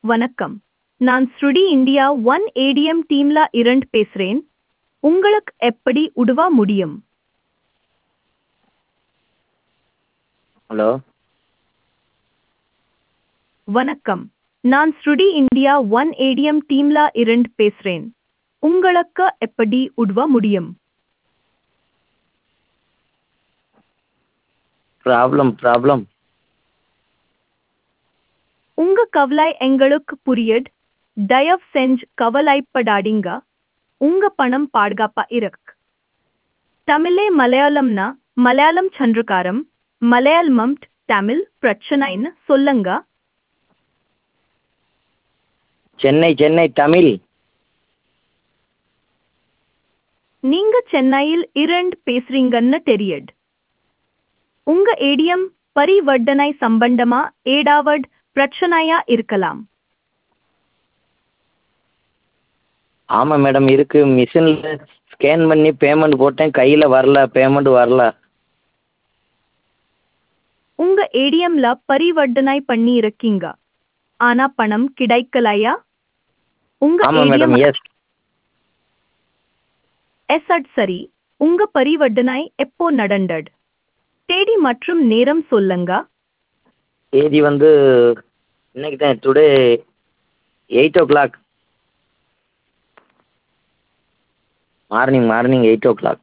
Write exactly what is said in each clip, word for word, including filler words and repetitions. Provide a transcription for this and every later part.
வணக்கம். நான் ஸ்ருடி India one ATM டீம்ல இருந்து பேசுறேன். உங்களுக்கு எப்படி உதவ முடியும்? ஹலோ. வணக்கம். நான் ஸ்ருடி இந்தியா ஒன் ஏடிஎம் டீம்ல இருந்து பேசுறேன். உங்களுக்கு எப்படி உதவ முடியும்? ப்ராப்ளம் ப்ராப்ளம் உங்க கவலை எங்களுக்கு புரியுது. தயவு செஞ்சு கவலைப்படாதீங்க. உங்க பணம் பாதுகாப்பா இருக்கு. தமிழே மலையாளம்னா மலையாளம் சந்திரகாரம், மலையாளம் தமிழ் பிரச்சனைன்னு சொல்லுங்க. சென்னை சென்னை தமிழ். நீங்க சென்னையில் இருந்து பேசுறீங்கன்னு தெரியுது. உங்க ஏடிஎம் பரிவர்த்தனை சம்பந்தமா ஏதாவது பிரச்சனையா இருக்கலாம். ஆமாம் மேடம், இருக்கு. மிஷினில் ஸ்கேன் பண்ணி பேமெண்ட் போட்டேன், கையில் வரல, பேமெண்ட் வரல. உங்க ஏடிஎம்ல பரிவர்த்தனை பண்ணி இருக்கீங்க, ஆனா பணம் கிடைக்கலையா? உங்க ஆமாம் மேடம், ஏடிஎம் எஸ். எஸ் சரி. உங்க பரிவர்த்தனை எப்போ நடந்தது? தேதி மற்றும் நேரம் சொல்லுங்க. தேதி வந்து இன்னைக்கு தான், today eight o'clock morning morning eight o'clock.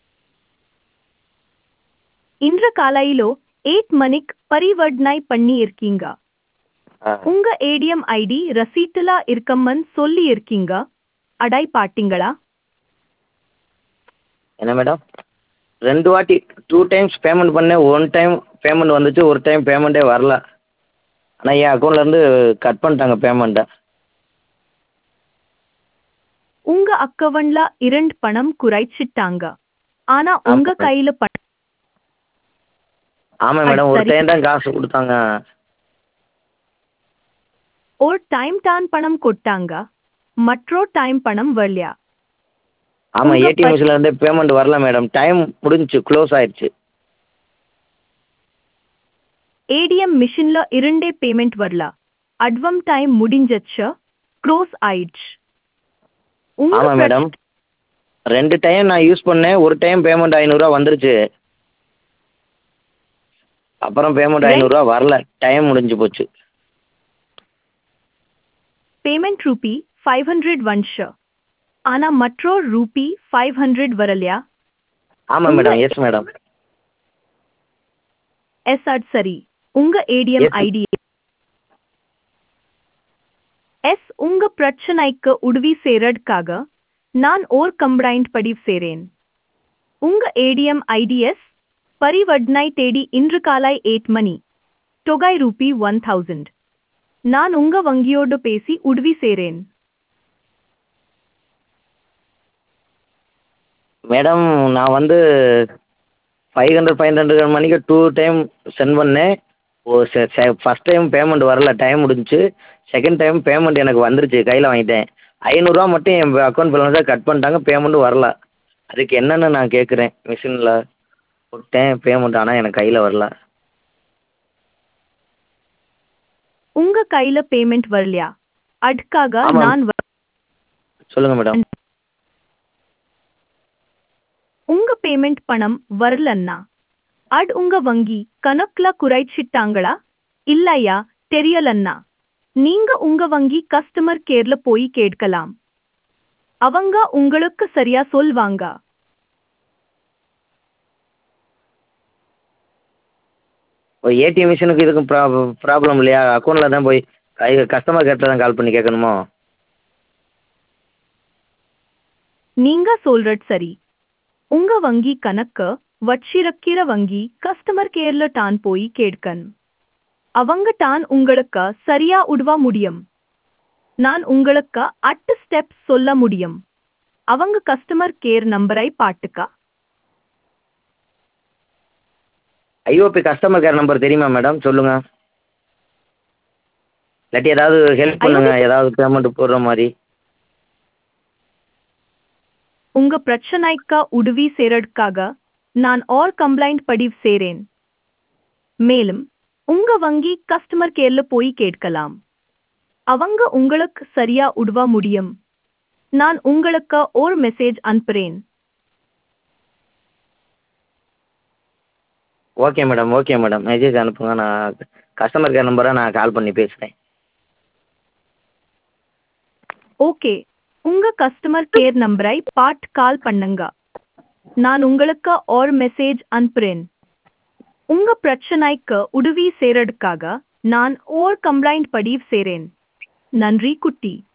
இன்று காலையிலோ எயிட் மணிக்கு பரிவர்த்தனை பண்ணி இருக்கீங்க. உங்க ஏடிஎம் ஐடி ரசீட்டுல இருக்கம்மன்னு சொல்லி இருக்கீங்க. அடை பாத்தீங்களா? என்ன மேடம்? ரெண்டு வாட்டி டூ டைம்ஸ் பேமெண்ட் பண்ணேன். ஒன் டைம் பேமெண்ட் வந்துச்சு, ஒரு டைம் பேமெண்ட்டே வரல. ஆனால் என் அக்கௌண்ட்லேருந்து கட் பண்ணிட்டாங்க பேமெண்ட்டை. உங்க அக்கவுண்ட்ல இரண்டு பணம் குறைச்சிட்டாங்க, ஆனா உங்க ஆமாம் மேடம். கையில பணம். ஆமாம் அது மேடம், ஒரு சரி. டைம் தான் காசு கொடுத்தாங்க. ஒரு டைம் தான் பணம் கொட்டாங்க, மற்றோ டைம் பணம் வரலையா? ஆமாம், உங்க ஏடிஎம் மிஷினில் இருந்தே பேமெண்ட் வரல மேடம். டைம் முடிஞ்சிச்சு, க்ளோஸ் ஆயிடுச்சு. ஏடிஎம் மிஷின்ல இருந்தே பேமெண்ட் வரல, அட்வம் டைம் முடிஞ்சிச்சு, க்ளோஸ் ஆயிடுச்சு. உங்க ஆமாம் மேடம், பிரச்ச- ரெண்டு டைம் நான் யூஸ் பண்ணேன். ஒரு டைம் பேமெண்ட் ஐநூறுரூவா வந்துருச்சு, அப்புறம் பேமெண்ட் ரெண்டு ஐநூறுரூவா வரல, டைம் முடிஞ்சு போச்சு. பேமெண்ட் ரூபி ஃபைவ் ஹண்ட்ரட் வந்துச்சு, ஆனா மற்றோ ரூபி ஃபைவ் ஹண்ட்ரட் வரலையா? ஆமாம் உங்க மேடம், எஸ் மேடம். எஸ் சரி. உங்க ஏடிஎம் எஸ். ID S. உங்க பிரச்சனைக்கு உதவி செய்யறதுக்காக நான் ஓர் கம்ப்ளைண்ட் பதிவு செய்றேன். உங்க ஏடிஎம் ஐடிஎஸ் பரிவர்த்தனை தேதி இன்று காலை எட்டு மணி, தொகை ரூபி ஒன் தௌசண்ட். நான் உங்க வங்கியோடு பேசி உதவி செய்றேன். மேடம், நான் வந்து ஃபைவ் ஹண்ட்ரட் ஃபைவ் ஹண்ட்ரட் மணிக்கு டூ டைம் சென்ட் பண்ணேன். ஓ ஃபஸ்ட் டைம் பேமெண்ட் வரல, டைம் முடிஞ்சுச்சு. செகண்ட் டைம் பேமெண்ட் எனக்கு வந்துருச்சு, கையில் வாங்கிட்டேன். ஐநூறுரூவா மட்டும் என் அக்கௌண்ட் பேலன்ஸாக கட் பண்ணிட்டாங்க, பேமெண்ட்டும் வரல. அதுக்கு என்னென்னு நான் கேட்குறேன். மிஷினில் போட்டேன் பேமெண்ட், ஆனால் எனக்கு கையில் வரல. உங்க கையில பேமெண்ட் வரலையா? அதுக்காக ஆமாம், நான் வ- சொல்லுங்கள் மேடம். உங்க பேமெண்ட் பணம் வரலன்னா அது உங்க வங்கி கணக்குல குறைச்சிட்டாங்களா இல்லையா தெரியலன்னா நீங்க உங்க வங்கி கஸ்டமர் கேர்ல போய் கேட்கலாம். அவங்க உங்களுக்கு சரியா சொல்வாங்க. ஒரு ஏடிஎம் மிஷினுக்கு இதுக்கும் ப்ராப்ளம் ப்ராப்ளம் இல்லையா? அக்கௌண்ட்டில் தான் போய் கை கஸ்டமர் கேர்ட்ட தான் கால் பண்ணி கேட்கணுமோ? நீங்க சொல்றது சரி. உங்க வங்கி கணக்கு வச்சிருக்கிற வங்கி கஸ்டமர் கேர்ல தான் போய் கேட்கணும். அவங்க தான் உங்களுக்கு சரியா உதவ முடியும். நான் உங்களுக்கு அட்டு ஸ்டெப்ஸ் சொல்ல முடியும். அவங்க கஸ்டமர் கேர் நம்பரை பாட்டுக்கா. ஐஓபி கஸ்டமர் கேர் நம்பர் தெரியுமா மேடம்? சொல்லுங்கள். இல்லாட்டி ஏதாவது ஹெல்ப் பண்ணுங்க, ஐஓபி ஏதாவது பேமெண்ட் போடுற மாதிரி. உங்க பிரச்சனைக்கு உதவி செய்யறதுக்காக நான் ஓர் கம்ப்ளைண்ட் பதிவு செய்றேன். மேலும் உங்க வங்கி கஸ்டமர் கேர்ல போய் கேட்கலாம். அவங்க உங்களுக்கு சரியா உதவ முடியும். நான் உங்களுக்கு ஒரு மெசேஜ் அனுப்புறேன். Okay madam okay madam message அனுப்புங்க. நான் கஸ்டமர் கேர் நம்பரை நான் கால் பண்ணி பேசுகிறேன். ஓகே, உங்க கஸ்டமர் கேர் நம்பரை பாட் கால் பண்ணுங்க. நான் உங்களுக்கு ஒரு மெசேஜ் அனுப்புறேன். உங்க பிரச்சனைக்கு உதவி செய்யறதுக்காக நான் ஒரு கம்ப்ளைண்ட் பதிவு செய்றேன். நன்றி குட்டி.